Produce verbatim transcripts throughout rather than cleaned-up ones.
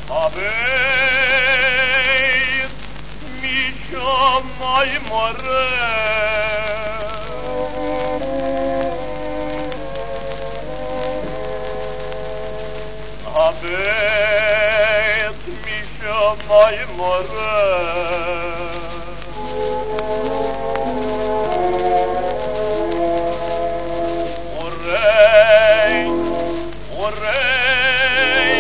Aveți mișa mai mare, aveți mișa mai mare, orei, orei,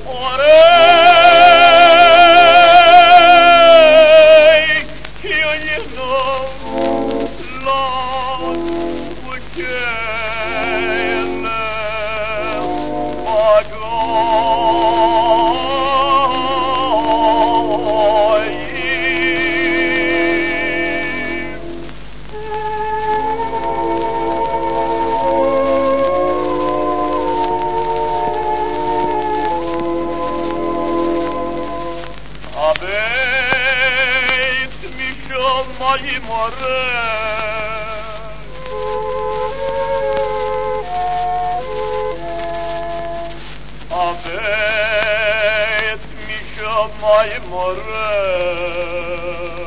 orei, eu nu las puțene bagoi. Aveți mișa mai mare, aveți mișa mai mare,